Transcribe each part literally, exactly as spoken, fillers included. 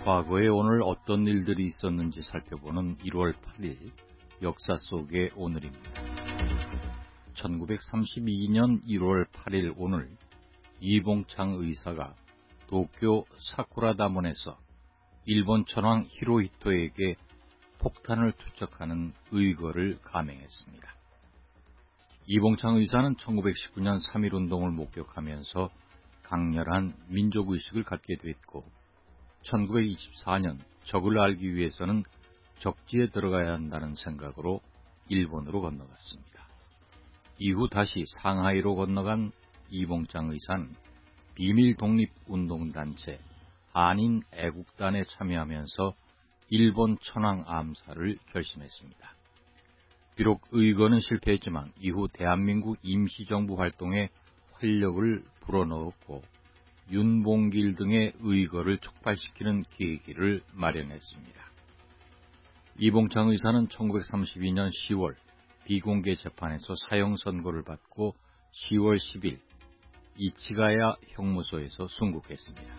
과거에 오늘 어떤 일들이 있었는지 살펴보는 일월 팔일 역사 속의 오늘입니다. 천구백삼십이년 일월 팔일 오늘 이봉창 의사가 도쿄 사쿠라다몬에서 일본 천황 히로히토에게 폭탄을 투척하는 의거를 감행했습니다. 이봉창 의사는 천구백십구년 삼일운동을 목격하면서 강렬한 민족의식을 갖게 됐고 천구백이십사년 적을 알기 위해서는 적지에 들어가야 한다는 생각으로 일본으로 건너갔습니다. 이후 다시 상하이로 건너간 이봉창 의사는 비밀 독립운동단체 한인 애국단에 참여하면서 일본 천황 암살을 결심했습니다. 비록 의거는 실패했지만 이후 대한민국 임시정부 활동에 활력을 불어넣었고 윤봉길 등의 의거를 촉발시키는 계기를 마련했습니다. 이봉창 의사는 천구백삼십이년 시월 비공개 재판에서 사형 선고를 받고 시월 십일 이치가야 형무소에서 순국했습니다.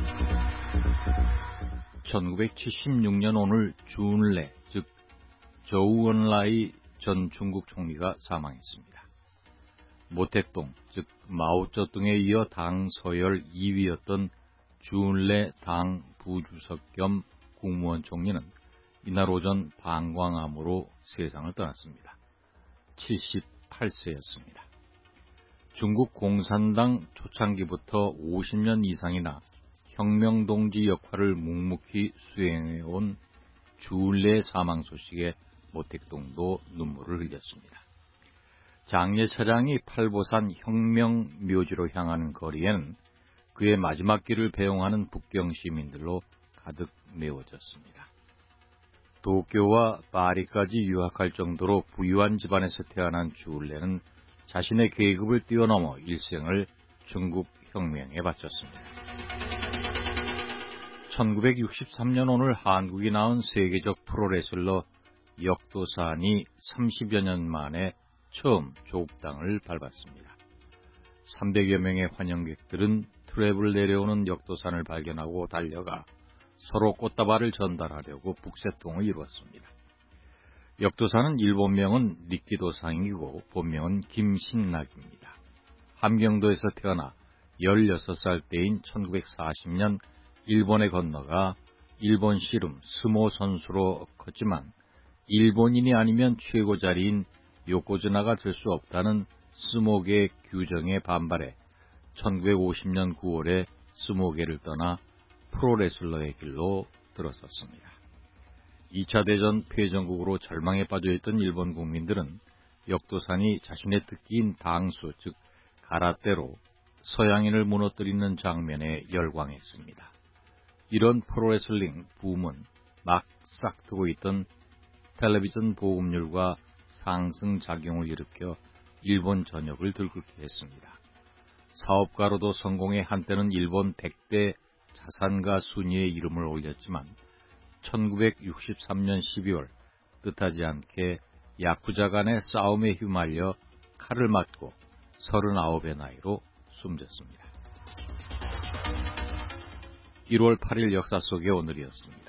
천구백칠십육년 오늘 주운래 즉 저우언라이 전 중국 총리가 사망했습니다. 모택동 즉 마오쩌둥에 이어 당 서열 이 위였던 주운래 당 부주석 겸 국무원 총리는 이날 오전 방광암으로 세상을 떠났습니다. 칠십팔세였습니다. 중국 공산당 초창기부터 오십년 이상이나 혁명동지 역할을 묵묵히 수행해온 주운래의 사망 소식에 모택동도 눈물을 흘렸습니다. 장례차장이 팔보산 혁명묘지로 향하는 거리에는 그의 마지막 길을 배웅하는 북경 시민들로 가득 메워졌습니다. 도쿄와 파리까지 유학할 정도로 부유한 집안에서 태어난 주운래는 자신의 계급을 뛰어넘어 일생을 중국 혁명에 바쳤습니다. 천구백육십삼년 오늘 한국이 낳은 세계적 프로레슬러 역도산이 삼십여 년 만에 처음 조국땅을 밟았습니다. 삼백여 명의 환영객들은 트랩을 내려오는 역도산을 발견하고 달려가 서로 꽃다발을 전달하려고 북새통을 이루었습니다. 역도산은 일본명은 리키도상이고 본명은 김신락입니다. 함경도에서 태어나 열여섯 살 때인 천구백사십년 일본에 건너가 일본 씨름 스모 선수로 컸지만 일본인이 아니면 최고 자리인 요코즈나가 될 수 없다는 스모계 규정에 반발해 천구백오십년 구월에 스모계를 떠나 프로레슬러의 길로 들어섰습니다. 이차 대전 패전국으로 절망에 빠져있던 일본 국민들은 역도산이 자신의 특기인 당수 즉 가라떼로 서양인을 무너뜨리는 장면에 열광했습니다. 이런 프로레슬링 붐은 막 싹트고 있던 텔레비전 보급률과 상승작용을 일으켜 일본 전역을 들끓게 했습니다. 사업가로도 성공해 한때는 일본 백대 자산가 순위에 이름을 올렸지만 천구백육십삼년 십이월 뜻하지 않게 야쿠자 간의 싸움에 휘말려 칼을 맞고 서른아홉의 나이로 숨졌습니다. 일월 팔일 역사 속의 오늘이었습니다.